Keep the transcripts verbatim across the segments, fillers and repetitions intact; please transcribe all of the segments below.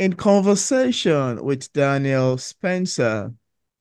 in conversation with Daniel Spencer.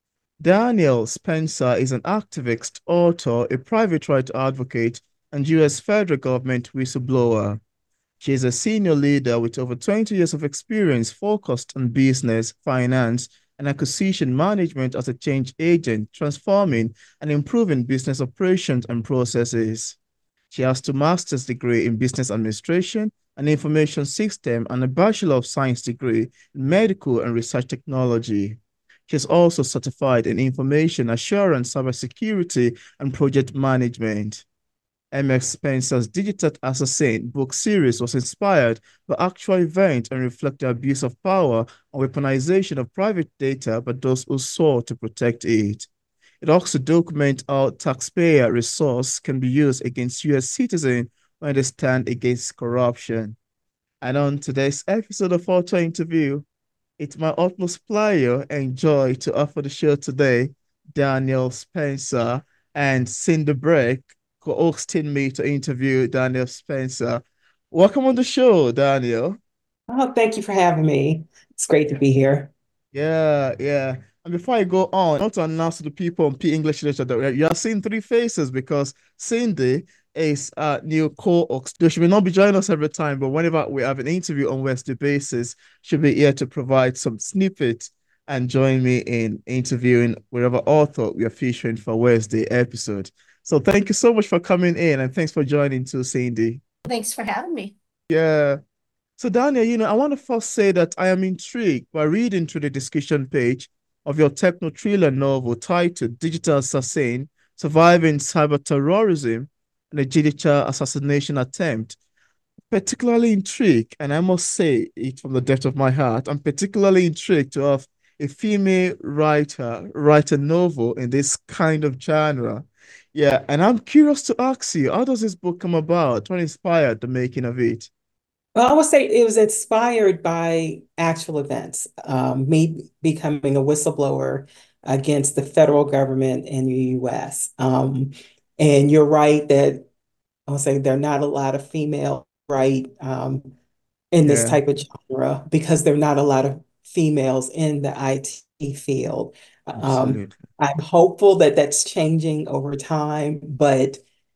Daniel Spencer is an activist, author, a private right advocate, and U S federal government whistleblower. She is a senior leader with over twenty years of experience focused on business, finance, and acquisition management as a change agent, transforming and improving business operations and processes. She has two master's degree in business administration and information system and a bachelor of science degree in medical and research technology. She is also certified in information assurance, cybersecurity, and project management. M X Spencer's Digital Assassin book series was inspired by actual events and reflect the abuse of power and weaponization of private data by those who sought to protect it. It also documents how taxpayer resource can be used against U S citizens when they stand against corruption. And on today's episode of Auto Interview, it's my utmost pleasure and joy to offer the show today Daniel Spencer and Cinder Breck co-hosting me to interview Daniel Spencer. Welcome on the show, Daniel. Oh, thank you for having me. It's great to be here. Yeah, yeah. And before I go on, I want to announce to the people on P English Literature that you are seeing three faces because Cindy is a new co-host. Though she may not be joining us every time, but whenever we have an interview on Wednesday basis, she'll be here to provide some snippets and join me in interviewing wherever author we are featuring for Wednesday episode. So thank you so much for coming in and thanks for joining too, Cindy. Thanks for having me. Yeah. So, Daniel, you know, I want to first say that I am intrigued by reading through the discussion page of your techno thriller novel titled Digital Assassin Surviving Cyber Terrorism and a Digital Assassination Attempt. Particularly intrigued, and I must say it from the depth of my heart, I'm particularly intrigued to have a female writer write a novel in this kind of genre. Yeah, and I'm curious to ask you, how does this book come about? What inspired the making of it? Well, I would say it was inspired by actual events, um, me becoming a whistleblower against the federal government in the U S. Um, and you're right that I would say there are not a lot of female right um, in this Yeah, type of genre because there are not a lot of females in the I T field. Um, absolutely. I'm hopeful that that's changing over time, but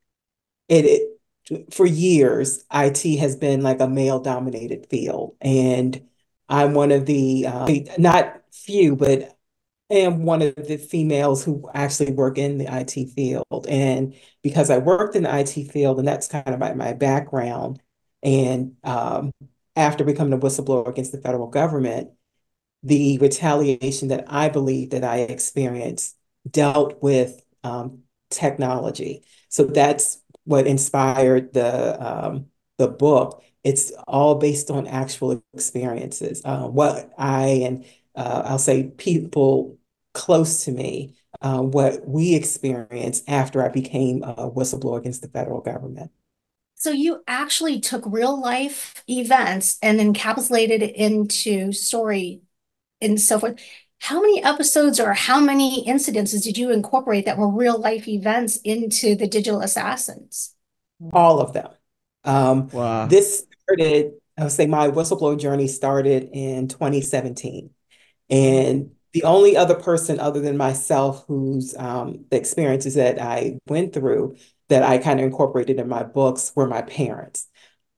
it, it for years, I T has been like a male dominated field. And I'm one of the, uh, not few, but am one of the females who actually work in the I T field. And because I worked in the I T field, and that's kind of my, my background, and um, after becoming a whistleblower against the federal government, the retaliation that I believe that I experienced dealt with um, technology. So that's what inspired the um, the book. It's all based on actual experiences. Uh, what I and uh, I'll say people close to me, uh, what we experienced after I became a whistleblower against the federal government. So you actually took real life events and encapsulated it into story and so forth. How many episodes or how many incidences did you incorporate that were real life events into the Digital Assassins? All of them. Um, Wow. this started, I would say my whistleblower journey started in twenty seventeen. And the only other person other than myself whose um, the experiences that I went through that I kind of incorporated in my books were my parents,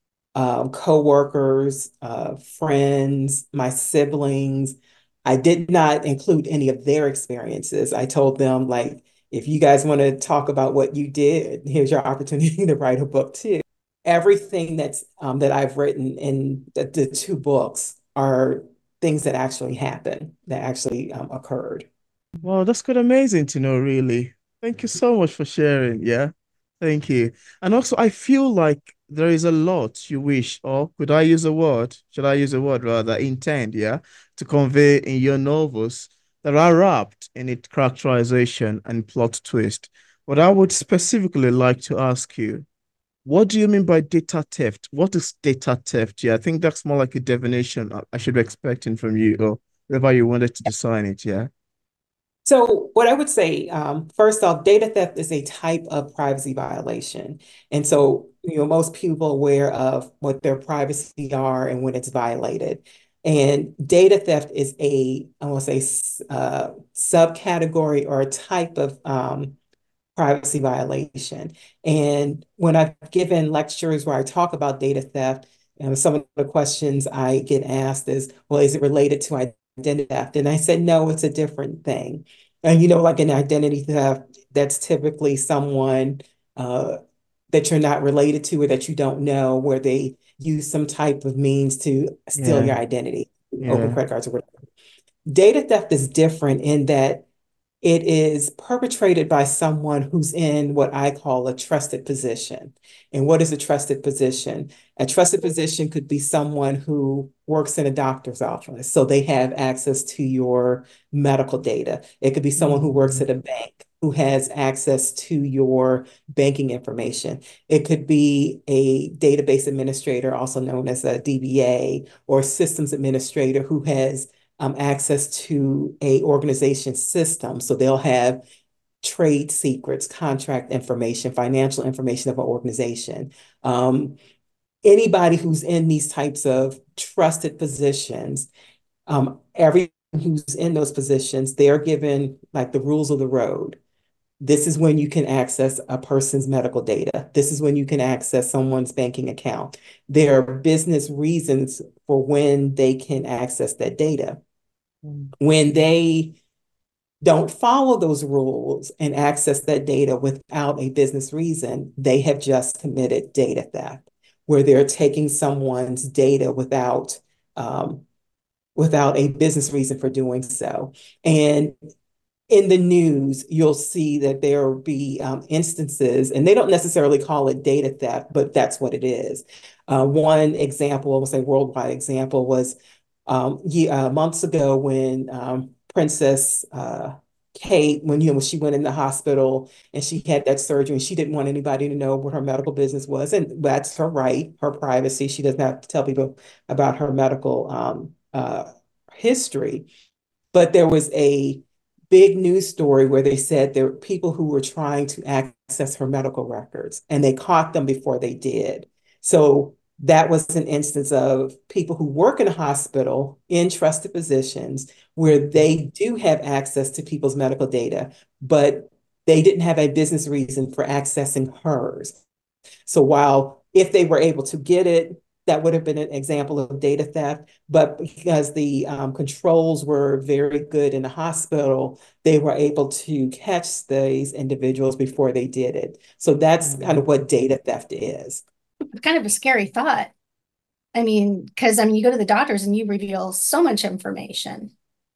um, co-workers, uh, friends, my siblings. I did not include any of their experiences. I told them, like, if you guys want to talk about what you did, here's your opportunity to write a book too. Everything that's um, that I've written in the, the two books are things that actually happened, that actually um, occurred. Wow, that's quite amazing to know, really. Thank you so much for sharing. Yeah. Thank you. And also, I feel like there is a lot you wish, or could I use a word? Should I use a word rather? Intend, yeah, to convey in your novels that are wrapped in its characterization and plot twist. But I would specifically like to ask you, what do you mean by data theft? What is data theft? Yeah, I think that's more like a definition I I should be expecting from you, or whatever you wanted to design it. Yeah. So, what I would say, um, first off, data theft is a type of privacy violation. And so, you know, most people are aware of what their privacy are and when it's violated. And data theft is a, I want to say, uh, subcategory or a type of um, privacy violation. And when I've given lectures where I talk about data theft, you know, some of the questions I get asked is, well, is it related to identity theft? And I said, no, it's a different thing. And, you know, like an identity theft, that's typically someone uh, that you're not related to or that you don't know, where they use some type of means to steal Yeah. your identity, open Yeah. credit cards or whatever. Data theft is different in that it is perpetrated by someone who's in what I call a trusted position. And what is a trusted position? A trusted position could be someone who works in a doctor's office, so they have access to your medical data. It could be someone who works Mm. at a bank who has access to your banking information. It could be a database administrator, also known as a D B A, or systems administrator who has um, access to a organization system. So they'll have trade secrets, contract information, financial information of an organization. Um, anybody who's in these types of trusted positions, um, everyone who's in those positions, they're given like the rules of the road. This is when you can access a person's medical data. This is when you can access someone's banking account. There are business reasons for when they can access that data. Mm. When they don't follow those rules and access that data without a business reason, they have just committed data theft, where they're taking someone's data without um, without a business reason for doing so. And in the news, you'll see that there will be um, instances, and they don't necessarily call it data theft, but that's what it is. Uh, one example, I will say worldwide example, was um, yeah, uh, months ago when um, Princess uh, Kate, when you know when she went in the hospital and she had that surgery, and she didn't want anybody to know what her medical business was, and that's her right, her privacy. She doesn't have to tell people about her medical um, uh, history. But there was a big news story where they said there were people who were trying to access her medical records and they caught them before they did. So that was an instance of people who work in a hospital in trusted positions where they do have access to people's medical data, but they didn't have a business reason for accessing hers. So while if they were able to get it, that would have been an example of data theft. But because the um, controls were very good in the hospital, they were able to catch these individuals before they did it. So that's kind Mm. of what data theft is. It's kind of a scary thought. I mean, because I mean, you go to the doctors and you reveal so much information.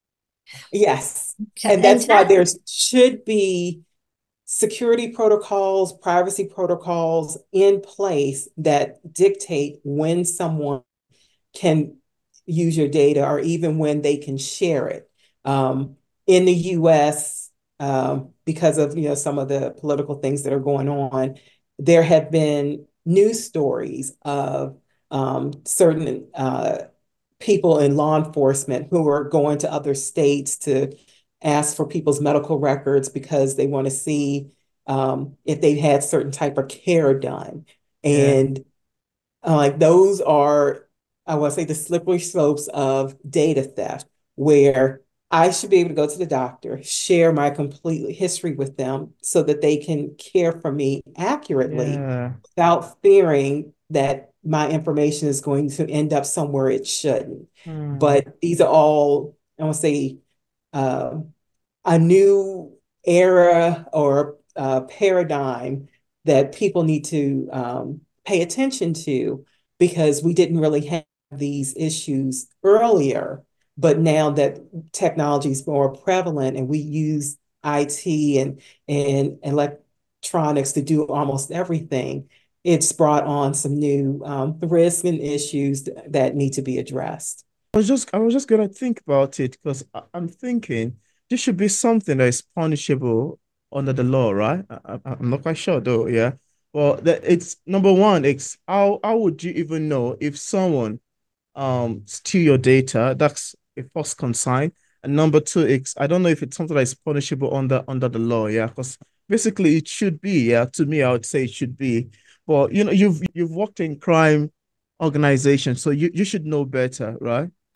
Yes. And And that's to why that, there should be security protocols, privacy protocols in place that dictate when someone can use your data or even when they can share it. Um, in the U S, um, because of you know some of the political things that are going on, there have been news stories of um, certain uh, people in law enforcement who are going to other states to ask for people's medical records because they want to see um, if they've had certain type of care done. Yeah. And uh, like those are, I want to say, the slippery slopes of data theft, where I should be able to go to the doctor, share my complete history with them so that they can care for me accurately Yeah. without fearing that my information is going to end up somewhere it shouldn't. Mm. But these are all, I want to say, uh, a new era or uh, paradigm that people need to um, pay attention to because we didn't really have these issues earlier. But now that technology is more prevalent and we use I T and, and electronics to do almost everything, it's brought on some new um, risks and issues that need to be addressed. I was just I was just gonna think about it because I'm thinking this should be something that is punishable under the law, right? I, I, I'm not quite sure though, yeah. Well, that it's number one, it's how how would you even know if someone um steal your data? That's a first concern. And number two, it's I don't know if it's something that is punishable under under the law, yeah, because basically it should be, yeah. To me, I would say it should be. But you know, you've you've worked in crime organizations, so you, you should know better, right?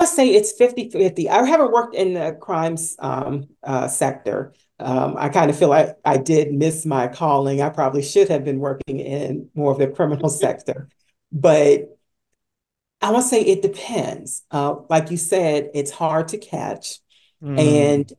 I say it's fifty fifty. I haven't worked in the crimes um, uh, sector. Um, I kind of feel like I did miss my calling. I probably should have been working in more of the criminal sector. But I want to say it depends. Uh, like you said, it's hard to catch. Mm, And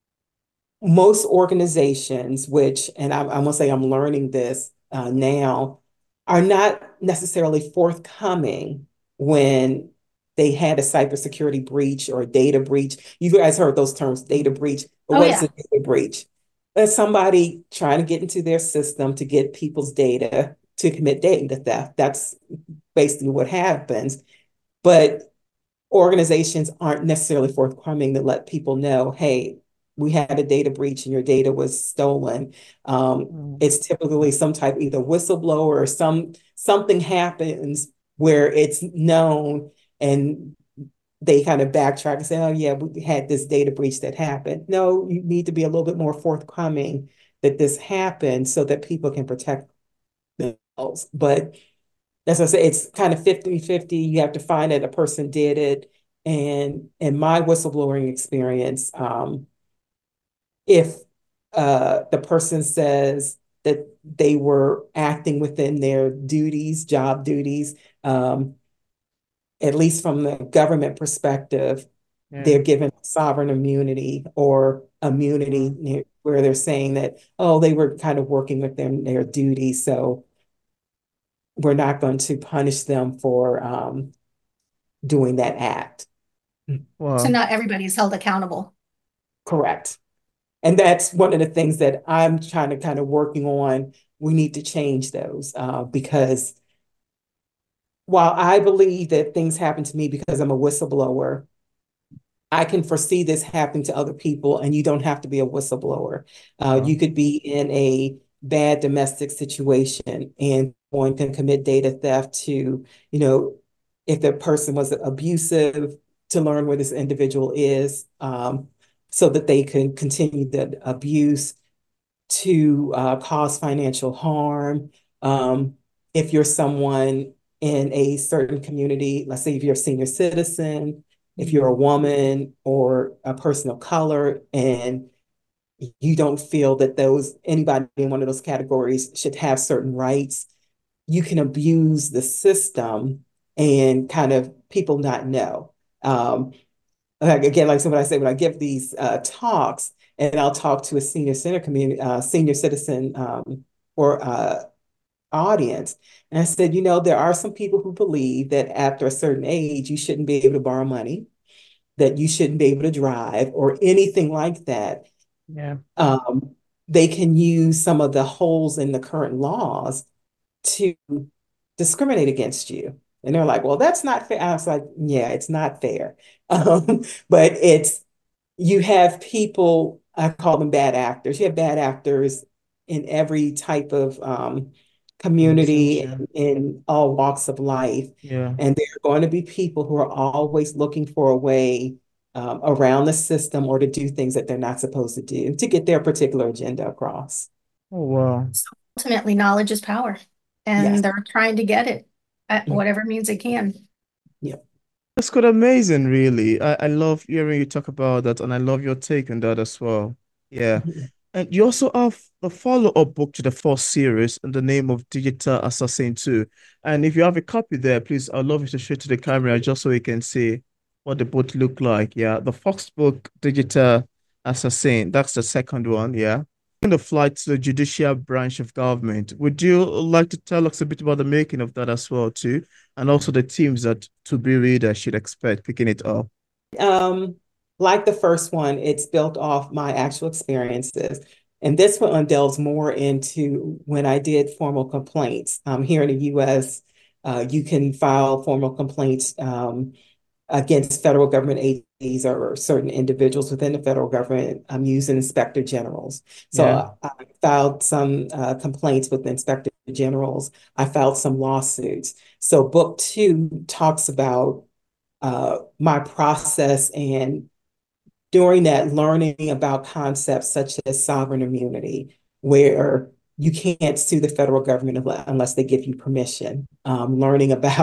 most organizations, which, and I, I want to say I'm learning this uh, now, are not necessarily forthcoming when they had a cybersecurity breach or a data breach. You guys heard those terms, data breach. But Oh what is yeah. a data breach? That's somebody trying to get into their system to get people's data to commit data theft. That's basically what happens. But organizations aren't necessarily forthcoming to let people know, hey, we had a data breach and your data was stolen. Um, mm, it's typically some type, either whistleblower or some something happens where it's known and they kind of backtrack and say, oh yeah, we had this data breach that happened. No, you need to be a little bit more forthcoming that this happened so that people can protect themselves. But as I say, it's kind of fifty fifty. You have to find that a person did it. And in my whistleblowing experience, um, if uh, the person says that they were acting within their duties, job duties, um, at least from the government perspective, yeah. they're given sovereign immunity or Mm. immunity where they're saying that, oh, they were kind of working within their duties. So we're not going to punish them for um, doing that act. So Wow. not everybody is held accountable. Correct. And that's one of the things that I'm trying to kind of working on. We need to change those uh, because while I believe that things happen to me because I'm a whistleblower, I can foresee this happening to other people, and you don't have to be a whistleblower. Uh, Wow. you could be in a bad domestic situation and one can commit data theft to, you know, if the person was abusive, to learn where this individual is, um, so that they can continue the abuse, to uh, cause financial harm. Um, if you're someone in a certain community, let's say if you're a senior citizen, if you're a Mm, woman or a person of color, and you don't feel that those anybody in one of those categories should have certain rights, you can abuse the system and kind of people not know. Um, like again, like so when I say when I give these uh, talks, and I'll talk to a senior center community, uh, senior citizen um, or uh, audience, and I said, you know, there are some people who believe that after a certain age, you shouldn't be able to borrow money, that you shouldn't be able to drive, or anything like that. yeah. Um, they can use some of the holes in the current laws to discriminate against you. And they're like, well, that's not fair. I was like, yeah, it's not fair. Um, but it's you have people, I call them bad actors. You have bad actors in every type of um, community Conversation. and in all walks of life. Yeah. And there are going to be people who are always looking for a way um, around the system or to do things that they're not supposed to do to get their particular agenda across. Oh, wow. So ultimately, knowledge is power, Yes. and they're trying to get it at Mm. whatever means they can. Yeah. That's quite amazing, really. I, I love hearing you talk about that, and I love your take on that as well. Yeah. Mhm. And you also have the follow-up book to the first series in the name of Digital Assassin two. And if you have a copy there, please, I'd love you to show it to the camera just so we can see what the book look like. Yeah. The first book, Digital Assassin, that's the second one. Yeah. In the flight to the judicial branch of government, would you like to tell us a bit about the making of that as well, too? And also the themes that to be reader should expect picking it up. Um, like the first one, it's built off my actual experiences. And this one delves more into when I did formal complaints. Um, here in the U S, uh, you can file formal complaints um, against federal government agencies or certain individuals within the federal government um, using inspector generals. So Yeah. I, I filed some uh, complaints with the inspector generals. I filed some lawsuits. So book two talks about uh, my process and during that learning about concepts such as sovereign immunity, where you can't sue the federal government unless they give you permission. Um, learning about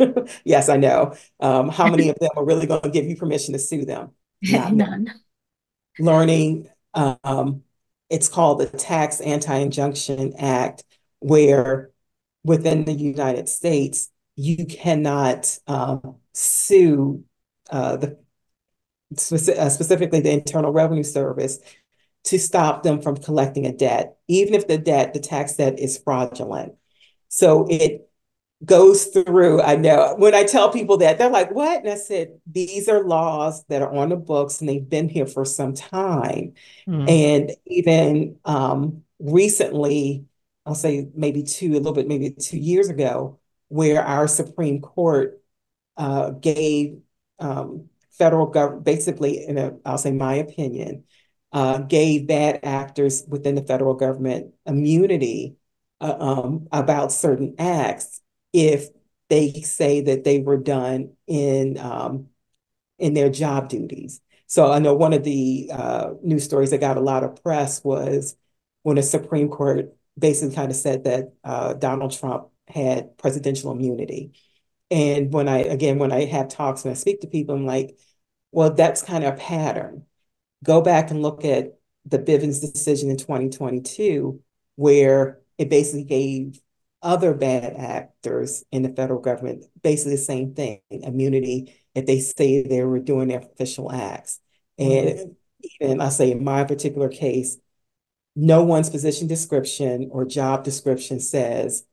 Yes, I know. Um, how many of them are really going to give you permission to sue them? Not many. None. Learning, um, it's called the Tax Anti-Injunction Act, where within the United States, you cannot um, sue uh, the speci uh, specifically the Internal Revenue Service to stop them from collecting a debt, even if the debt, the tax debt is fraudulent. So it goes through, I know when I tell people that, they're like, what? And I said, these are laws that are on the books and they've been here for some time. Mm. And even um, recently, I'll say maybe two, a little bit, maybe two years ago, where our Supreme Court uh, gave um, federal government, basically, in a, I'll say my opinion, uh, gave bad actors within the federal government immunity uh, um, about certain acts if they say that they were done in um, in their job duties. So I know one of the uh, news stories that got a lot of press was when the Supreme Court basically kind of said that uh, Donald Trump had presidential immunity. And when I, again, when I have talks and I speak to people, I'm like, well, that's kind of a pattern. Go back and look at the Bivens decision in twenty twenty-two, where it basically gave other bad actors in the federal government basically the same thing, immunity, if they say they were doing their official acts. Mm. And even I say in my particular case, no one's position description or job description says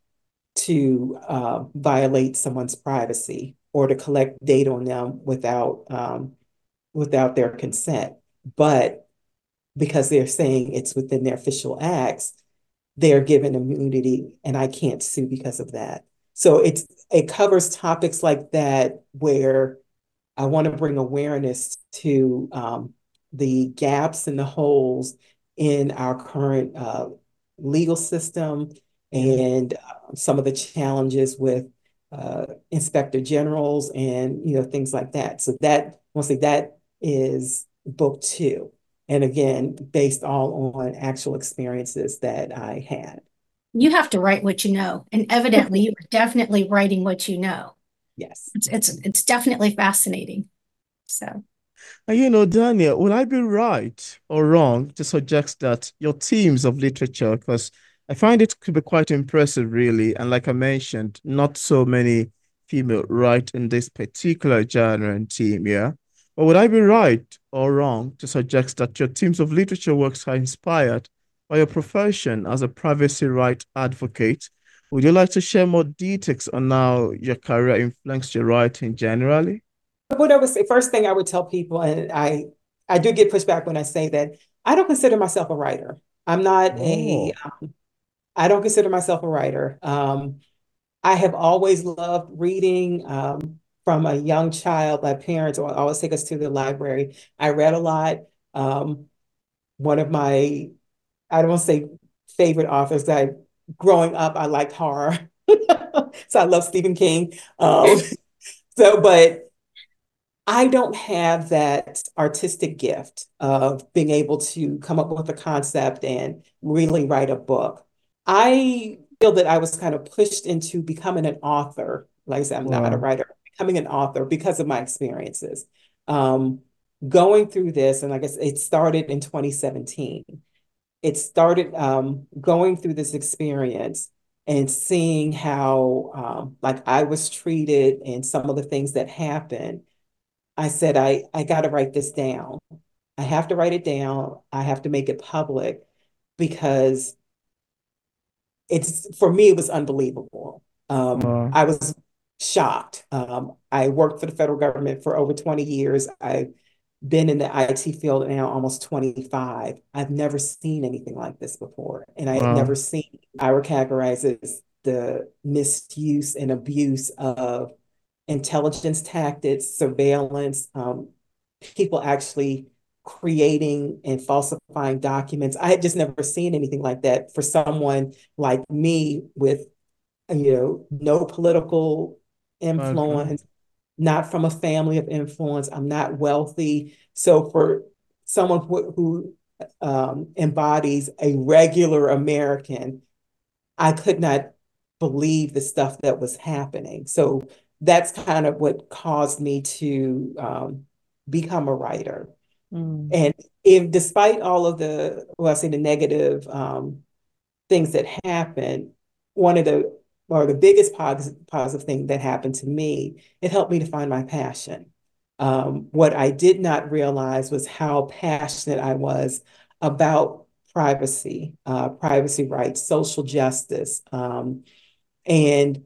to uh, violate someone's privacy or to collect data on them without um, without their consent. But because they're saying it's within their official acts, they're given immunity, and I can't sue because of that. So it's it covers topics like that where I want to bring awareness to um, the gaps and the holes in our current uh, legal system Yeah. and uh, some of the challenges with uh, inspector generals and you know things like that. So that mostly that is book two, and again based all on actual experiences that I had. You have to write what you know, and evidently you are definitely writing what you know. Yes. It's it's it's definitely fascinating. So And you know, Daniel, would I be right or wrong to suggest that your themes of literature, because I find it could be quite impressive, really, and like I mentioned, not so many female write in this particular genre and theme, yeah? But would I be right or wrong to suggest that your themes of literature works are inspired by your profession as a privacy right advocate? Would you like to share more details on how your career influenced your writing generally? What I would say, first thing I would tell people, and I I do get pushback when I say that, I don't consider myself a writer. I'm not a, Oh, I don't consider myself a writer. Um, I have always loved reading. Um, from a young child, my parents would always take us to the library. I read a lot. Um, one of my, I don't want to say favorite authors that I, growing up, I liked horror. So I love Stephen King. Um, so, but I don't have that artistic gift of being able to come up with a concept and really write a book. I feel that I was kind of pushed into becoming an author. Like I said, I'm not a wow. writer, becoming an author because of my experiences. Um, Going through this, and I guess it started in twenty seventeen. It started um, going through this experience and seeing how, um, like, I was treated and some of the things that happened. I said, I, I got to write this down. I have to write it down. I have to make it public because it's, for me, it was unbelievable. Um, Wow. I was shocked. Um, I worked for the federal government for over twenty years. I've been in the I T field now almost twenty-five. I've never seen anything like this before. And I had never Wow. seen, I would categorize it as the misuse and abuse of intelligence tactics, surveillance, um, people actually creating and falsifying documents. I had just never seen anything like that for someone like me with, you know, no political Okay. influence, not from a family of influence. I'm not wealthy. So for someone who, who um, embodies a regular American, I could not believe the stuff that was happening. So that's kind of what caused me to um, become a writer. Mm. And if despite all of the, well, I say the negative um, things that happened, one of the, or the biggest positive, positive thing that happened to me, it helped me to find my passion. Um, what I did not realize was how passionate I was about privacy, uh, privacy rights, social justice, um, and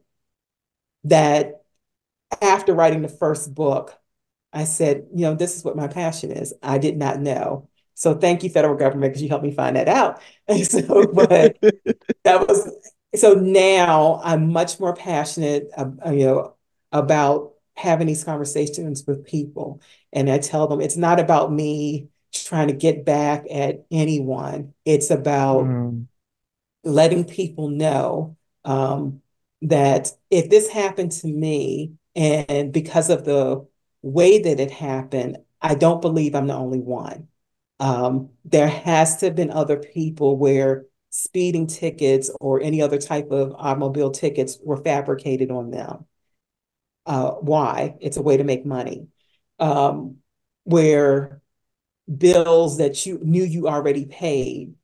that after writing the first book, I said, you know, this is what my passion is. I did not know. So thank you, federal government, because you helped me find that out. And so, but that was, so now I'm much more passionate, uh, you know, about having these conversations with people. And I tell them it's not about me trying to get back at anyone. It's about Mm. letting people know um, that if this happened to me, and because of the way that it happened, I don't believe I'm the only one. Um, there has to have been other people where speeding tickets or any other type of automobile tickets were fabricated on them. Uh, why? It's a way to make money. Um, where bills that you knew you already paid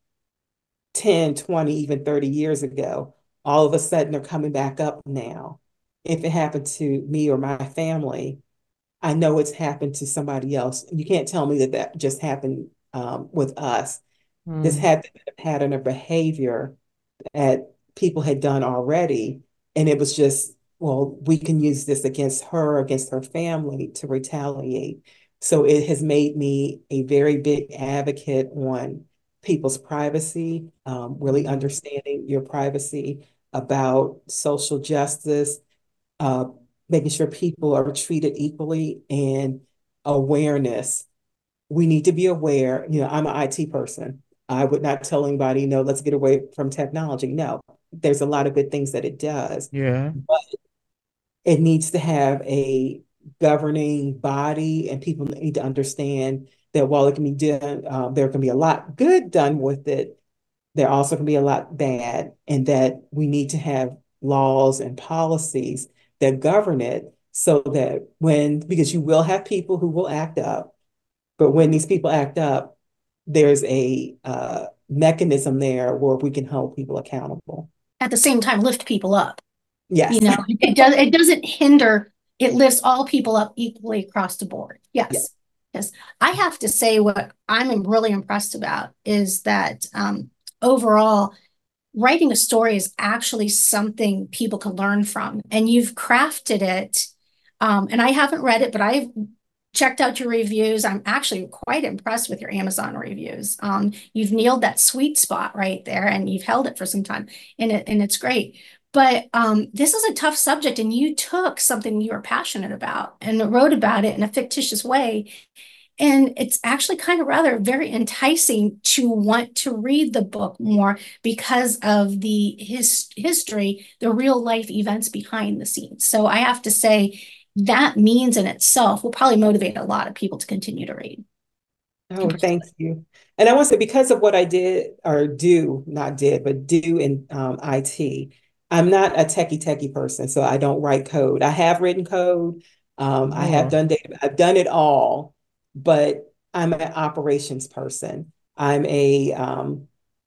ten, twenty, even thirty years ago, all of a sudden are coming back up now. If it happened to me or my family, I know it's happened to somebody else. You can't tell me that that just happened um, with us. This Mm. had been a pattern of behavior that people had done already. And it was just, well, we can use this against her, against her family to retaliate. So it has made me a very big advocate on people's privacy, um, really Mm. understanding your privacy, about social justice, uh, making sure people are treated equally, and awareness. We need to be aware. You know, I'm an I T person. I would not tell anybody, no, let's get away from technology. No, there's a lot of good things that it does, Yeah. but it needs to have a governing body, and people need to understand that while it can be done, uh, there can be a lot good done with it, there also can be a lot bad, and that we need to have laws and policies that govern it so that when, because you will have people who will act up, but when these people act up, there's a uh, mechanism there where we can hold people accountable. At the same time, lift people up. You Yes. know, it does it doesn't hinder, it lifts all people up equally across the board. Yeah. Yes. Yes. I have to say what I'm really impressed about is that um, overall, writing a story is actually something people can learn from. And you've crafted it. Um, and I haven't read it, but I've checked out your reviews. I'm actually quite impressed with your Amazon reviews. Um, you've nailed that sweet spot right there, and you've held it for some time, and it and it's great. But um, this is a tough subject, and you took something you were passionate about and wrote about it in a fictitious way. And it's actually kind of rather very enticing to want to read the book more because of the his history, the real life events behind the scenes. So I have to say that means in itself will probably motivate a lot of people to continue to read. Oh, thank you. And I want to say, because of what I did or do, not did, but do in um, I T, I'm not a techie techie person, so I don't write code. I have written code. Um, I have Oh. done data, I've done it all, but I'm an operations person. I'm a um,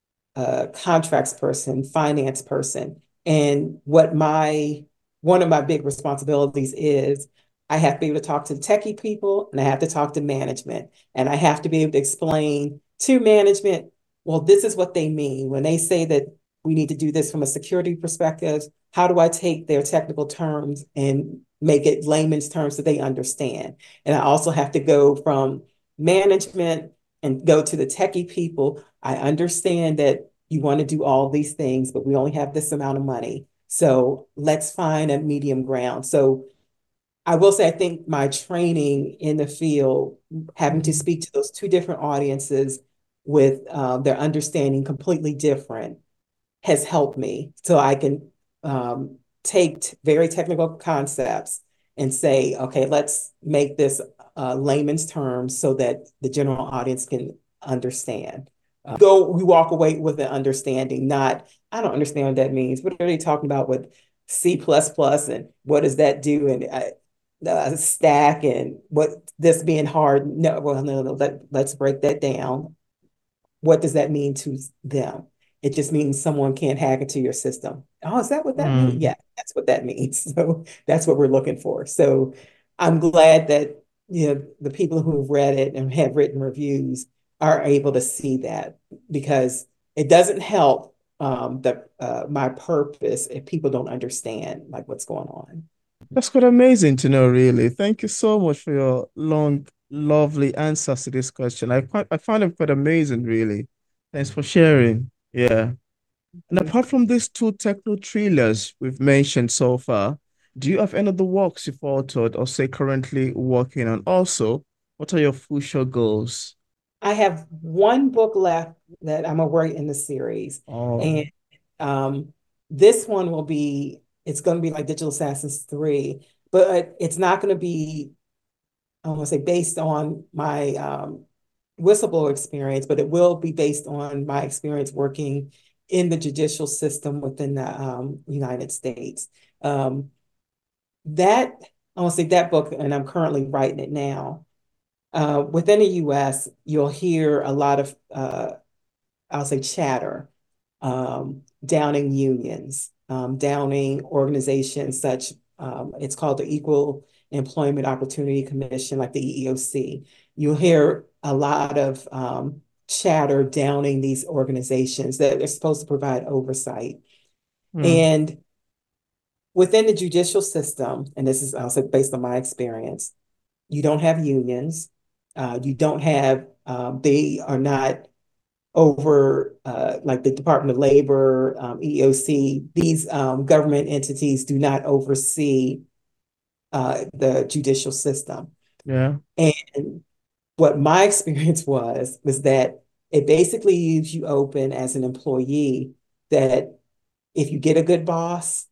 uh, contracts person, finance person. And what my, one of my big responsibilities is, I have to be able to talk to the techie people, and I have to talk to management, and I have to be able to explain to management, well, this is what they mean when they say that we need to do this from a security perspective. How do I take their technical terms and make it layman's terms so they understand? And I also have to go from management and go to the techie people. I understand that you want to do all these things, but we only have this amount of money. So let's find a medium ground. So I will say, I think my training in the field, having to Mm. speak to those two different audiences with uh, their understanding completely different, has helped me. So I can um, take t- very technical concepts and say, okay, let's make this uh, layman's terms so that the general audience can understand. Uh, go, we walk away with an understanding, not, I don't understand what that means. What are they talking about with C plus plus and what does that do? And uh, uh, stack and what this being hard. No, well, no, no, let, let's break that down. What does that mean to them? It just means someone can't hack into your system. Oh, is that what that means? Mm. Yeah, that's what that means. So that's what we're looking for. So I'm glad that, you know, the people who've read it and have written reviews are able to see that, because it doesn't help um, the uh, my purpose if people don't understand like what's going on. That's quite amazing to know, really. Thank you so much for your long, lovely answers to this question. I quite, I found them quite amazing, really. Thanks for sharing. Yeah. And apart from these two techno thrillers we've mentioned so far, do you have any other works you've authored or say currently working on? Also, what are your future goals? I have one book left that I'm gonna write in the series, Oh, and um, this one will be, it's going to be like Digital Assassins three, but it's not going to be, I want to say based on my um, whistleblower experience, but it will be based on my experience working in the judicial system within the um, United States. Um, that, I want to say that book, and I'm currently writing it now. Uh, within the U S, you'll hear a lot of, uh, I'll say, chatter, um, downing unions, um, downing organizations such, um, it's called the Equal Employment Opportunity Commission, like the E E O C. You'll hear a lot of um, chatter downing these organizations that are supposed to provide oversight. hmm. And within the judicial system, and this is also based on my experience, you don't have unions. Uh, you don't have, um, they are not over uh, like the Department of Labor, um, E E O C, these um, government entities do not oversee uh, the judicial system. Yeah. And what my experience was, was that it basically leaves you open as an employee that if you get a good boss,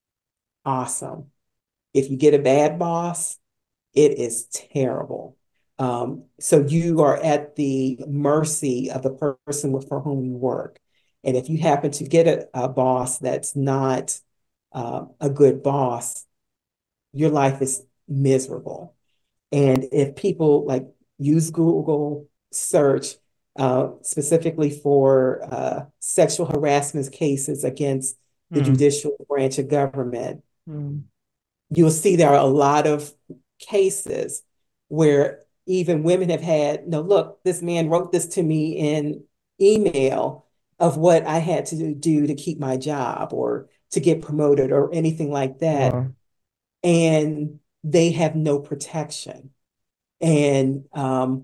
awesome. If you get a bad boss, it is terrible. Um, so you are at the mercy of the person with, for whom you work. And if you happen to get a, a boss that's not uh, a good boss, your life is miserable. And if people like use Google search uh, specifically for uh, sexual harassment cases against the Hmm. judicial branch of government, Hmm. you'll see there are a lot of cases where even women have had, no, look, this man wrote this to me in email of what I had to do to keep my job or to get promoted or anything like that. Wow. And they have no protection. And um,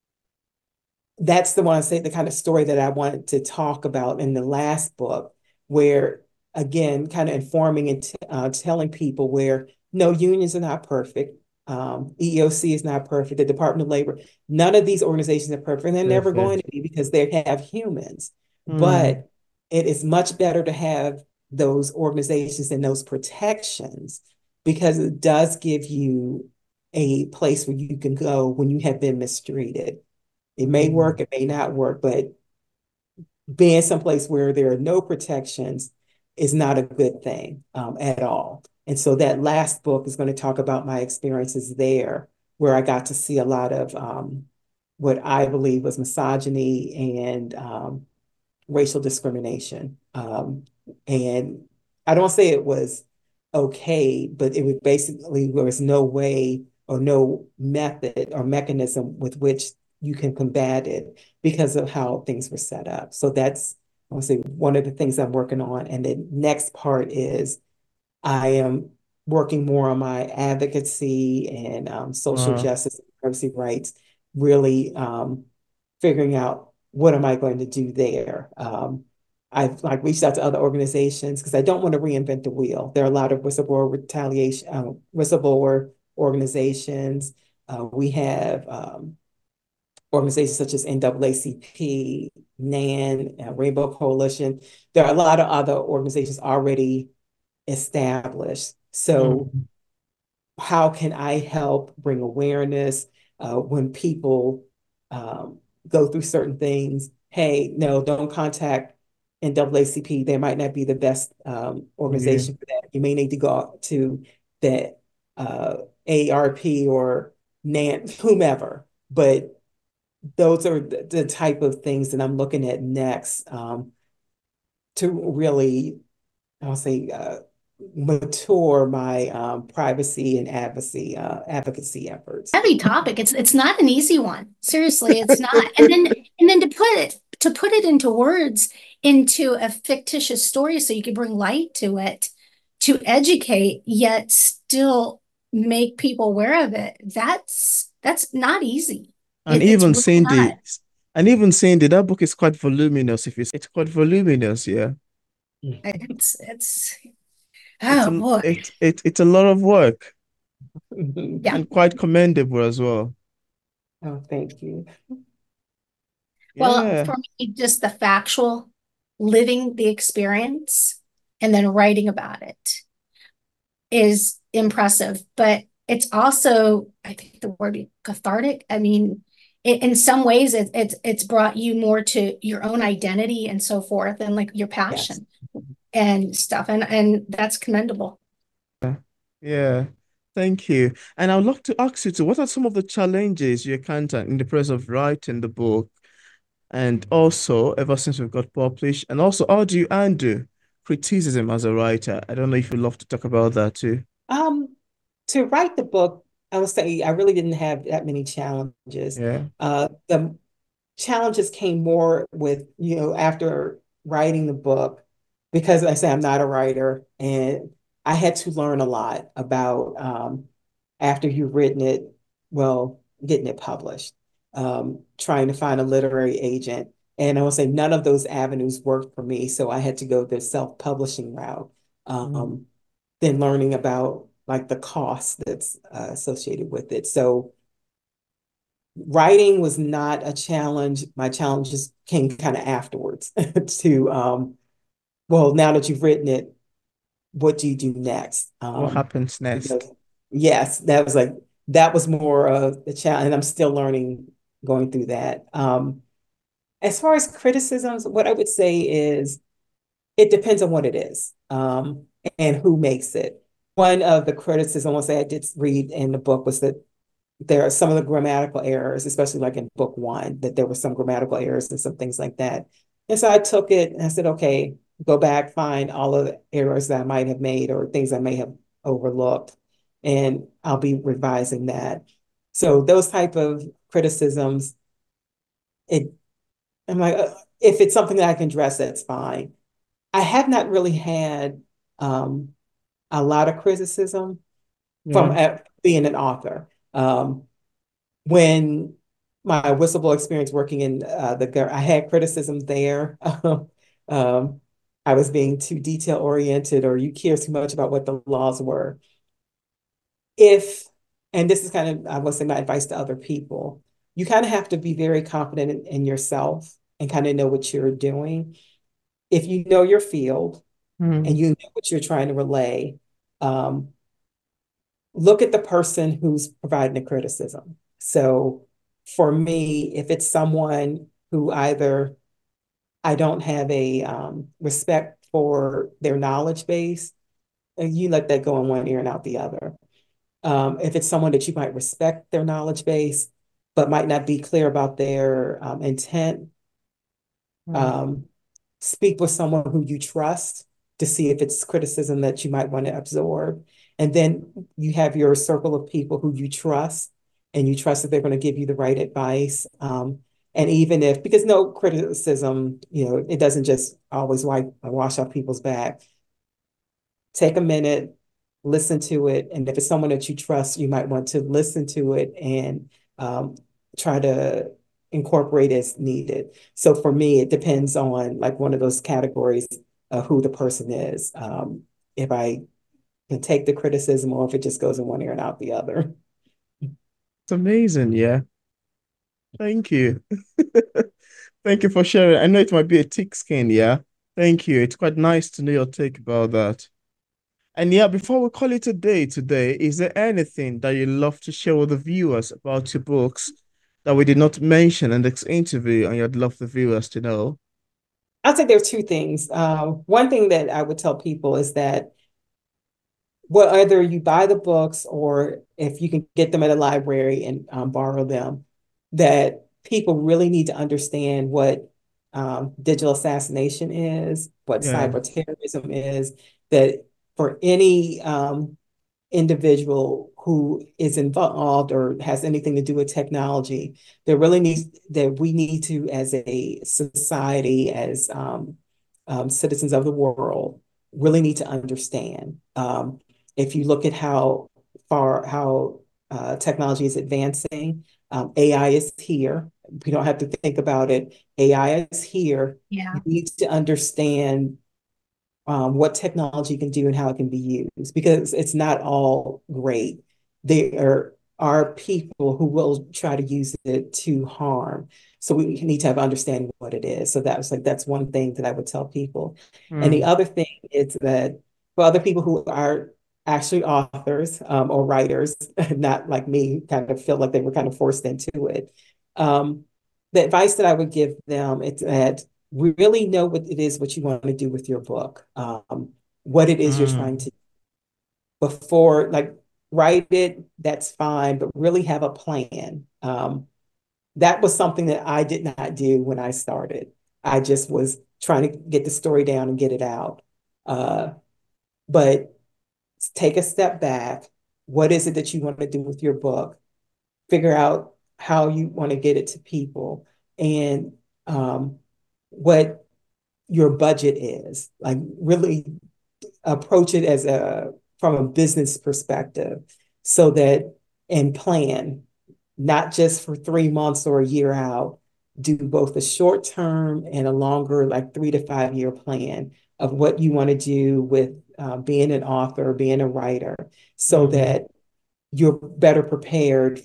that's the one I say the kind of story that I wanted to talk about in the last book, where again, kind of informing and t- uh, telling people where no, unions are not perfect. Um, E E O C is not perfect. The Department of Labor, none of these organizations are perfect, and they're never going Perfect. to be because they have humans. Hmm. But it is much better to have those organizations and those protections because it does give you a place where you can go when you have been mistreated. It may Hmm. work, it may not work, but being someplace where there are no protections is not a good thing um, at all. And so that last book is going to talk about my experiences there, where I got to see a lot of um, what I believe was misogyny and um, racial discrimination. Um, and I don't say it was okay, but it was basically there was no way or no method or mechanism with which you can combat it because of how things were set up. So that's, I want to say, one of the things I'm working on. And the next part is I am working more on my advocacy and um, social Wow. justice and privacy rights, really um, figuring out what am I going to do there. Um, I've like reached out to other organizations because I don't want to reinvent the wheel. There are a lot of whistleblower retaliation, uh, whistleblower organizations. Uh, we have um, organizations such as N double A C P, NAN, uh, Rainbow Coalition. There are a lot of other organizations already established. So Hmm. how can I help bring awareness uh, when people um, go through certain things? Hey, no, don't contact N double A C P, they might not be the best um, Yeah. organization for that. You may need to go to the uh, A R P or NAN, whomever. But those are the, the type of things that I'm looking at next um, to really, I'll say, uh, mature my um, privacy and advocacy uh, advocacy efforts. Heavy topic. It's it's not an easy one. Seriously, it's not. And then and then to put it to put it into words, into a fictitious story so you can bring light to it, to educate, yet still make people aware of it. That's that's not easy. And It, it's even really not. Cindy, and even Cindy, that book is quite voluminous. If you, it's quite voluminous, yeah. It's it's It's oh a, boy. it, it, it's a lot of work Yeah. and quite commendable as well. Oh, thank you. Well, Yeah. for me, just the factual, living the experience and then writing about it is impressive. But it's also, I think the word be cathartic. I mean, it, in some ways, it, it's it's brought you more to your own identity and so forth, and like your Yes. passion and stuff, and and that's commendable. Yeah. Thank you. And I would like to ask you too, what are some of the challenges you encountered in the process of writing the book? And also, ever since we've got published, and also, how do you undo criticism as a writer? I don't know if you'd love to talk about that too. Um, to write the book, I would say I really didn't have that many challenges. Yeah. Uh, the challenges came more with, you know, after writing the book, because I say I'm not a writer, and I had to learn a lot about um, after you've written it, well, getting it published, um, trying to find a literary agent. And I will say none of those avenues worked for me. So I had to go the self-publishing route. Mm. Um, then learning about like the cost that's uh, associated with it. So writing was not a challenge. My challenges came kind of afterwards to, um, well, now that you've written it, what do you do next? What Um, happens you know, next? yes, that was like, that was more of the challenge. And I'm still learning going through that. Um, as far as criticisms, what I would say is it depends on what it is, um, and who makes it. One of the criticisms I want to say I did read in the book was that there are some of the grammatical errors, especially like in book one, that there were some grammatical errors and some things like that. And so I took it and I said, okay, go back, find all of the errors that I might have made or things I may have overlooked, and I'll be revising that. So those type of criticisms, it I'm like, uh, if it's something that I can address, that's fine. I have not really had um, a lot of criticism from Yeah. uh, being an author. Um, when my whistleblower experience working in uh, the, I had criticism there. um, I was being too detail oriented, or you care too much about what the laws were. If, and this is kind of, I would say my advice to other people, you kind of have to be very confident in, in yourself and kind of know what you're doing. If you know your field and Mm. you know what you're trying to relay, um, look at the person who's providing the criticism. So for me, if it's someone who either I don't have a um, respect for their knowledge base, you let that go in one ear and out the other. Um, if it's someone that you might respect their knowledge base, but might not be clear about their um, intent, Mm. um, speak with someone who you trust to see if it's criticism that you might want to absorb. And then you have your circle of people who you trust, and you trust that they're going to give you the right advice. Um, and even if, because no criticism, you know, it doesn't just always wipe, wash off people's back. Take a minute, listen to it. And if it's someone that you trust, you might want to listen to it and um, try to incorporate as needed. So for me, it depends on like one of those categories of who the person is. Um, if I can take the criticism or if it just goes in one ear and out the other. It's amazing. Yeah. Thank you. Thank you for sharing. I know it might be a thick skin. Yeah. Thank you. It's quite nice to know your take about that. And yeah, before we call it a day today, is there anything that you love to share with the viewers about your books that we did not mention in this interview and you'd love the viewers to know? I'll say there are two things. Uh, one thing that I would tell people is that whether you buy the books or if you can get them at a library and um, borrow them, that people really need to understand what um, digital assassination is, what Yeah. cyber terrorism is, that for any um, individual who is involved or has anything to do with technology, there really needs that we need to, as a society, as um, um, citizens of the world, really need to understand. Um, if you look at how far how uh, technology is advancing, um, A I is here. We don't have to think about it. A I is here. Yeah. You need to understand um, what technology can do and how it can be used, because it's not all great. There are people who will try to use it to harm. So we need to have understanding what it is. So that was like, that's one thing that I would tell people. And the Mm. other thing is that for other people who are actually authors um, or writers, not like me, kind of feel like they were kind of forced into it. Um, the advice that I would give them is that really know what it is, what you want to do with your book, um, what it is you're trying Mm. to before, like write it, that's fine, but really have a plan. Um, that was something that I did not do when I started. I just was trying to get the story down and get it out. Uh, but take a step back. What is it that you want to do with your book? Figure out how you want to get it to people and um, what your budget is. Like really approach it as a from a business perspective so that and plan, not just for three months or a year out, do both a short term and a longer, like three to five year plan of what you want to do with uh, being an author, being a writer, so Mm. that you're better prepared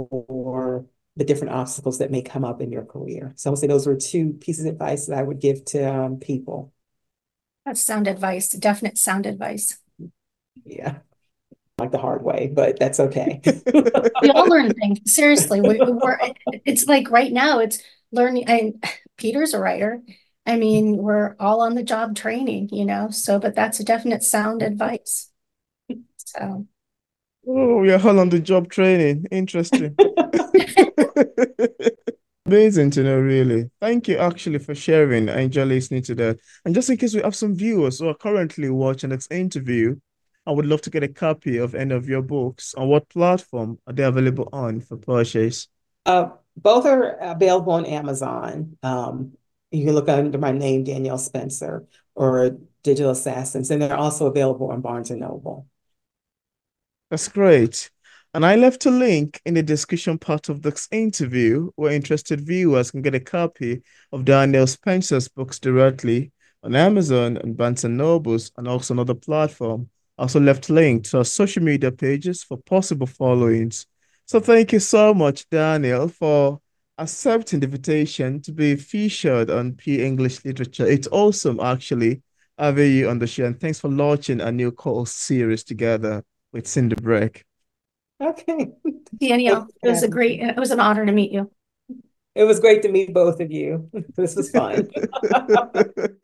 for the different obstacles that may come up in your career. So I would say those were two pieces of advice that I would give to um, people. That's sound advice, definite sound advice. Yeah, like the hard way, but that's okay. We all learn things. Seriously, we, we're it's like right now it's learning. I Peter's a writer. I mean, we're all on the job training, you know. So, but that's a definite sound advice. So, Oh, we are all on the job training. Interesting. Amazing to know, really. Thank you actually for sharing. I enjoy listening to that. And just in case we have some viewers who are currently watching this interview, I would love to get a copy of any of your books. On what platform are they available on for purchase? Uh, both are available on Amazon. Um, you can look under my name, Danielle Spencer, or Digital Assassins, and they're also available on Barnes and Noble. That's great. And I left a link in the description part of this interview where interested viewers can get a copy of Danielle Spencer's books directly on Amazon and Barnes and Nobles and also another platform. I also left a link to our social media pages for possible followings. So thank you so much, Danielle, for accepting the invitation to be featured on P English Literature. It's awesome, actually, having you on the show. And thanks for launching a new course series together with Cindy Breck. Okay. Danielle, it was a great, it was an honor to meet you. It was great to meet both of you. This was fun.